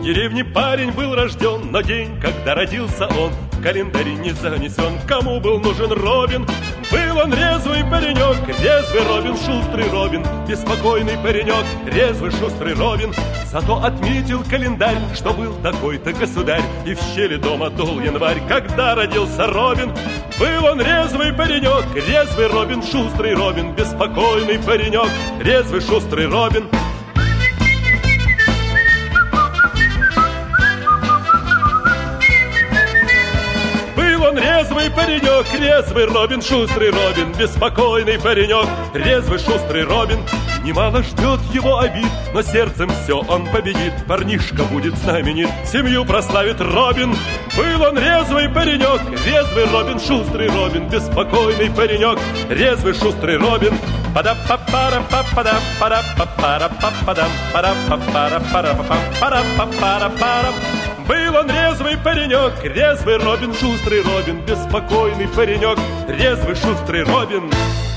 деревне парень был рожден, но день, когда родился он, в календаре не занесен. Кому был нужен Робин? Был он резвый паренек, резвый Робин, шустрый Робин, беспокойный паренек, резвый шустрый Робин. Зато отметил календарь, что был такой-то государь, и в щели дома дул январь, когда родился Робин. Был он резвый паренек, резвый Робин, шустрый Робин, беспокойный паренек, резвый шустрый Робин. Резвый паренек, резвый Робин, шустрый Робин, беспокойный паренек, резвый шустрый Робин. Немало ждет его обид, но сердцем все он победит. Парнишка будет знаменит, семью прославит Робин. Был он резвый паренек, резвый Робин, шустрый Робин, беспокойный паренек, резвый шустрый Робин. Пада-па-пара-па-падам, пара-па-пара-па-падам, пара-па-пара-пара-пара-па-пара-парам. Был он резвый паренек, резвый Робин, шустрый Робин, беспокойный паренек, резвый шустрый Робин.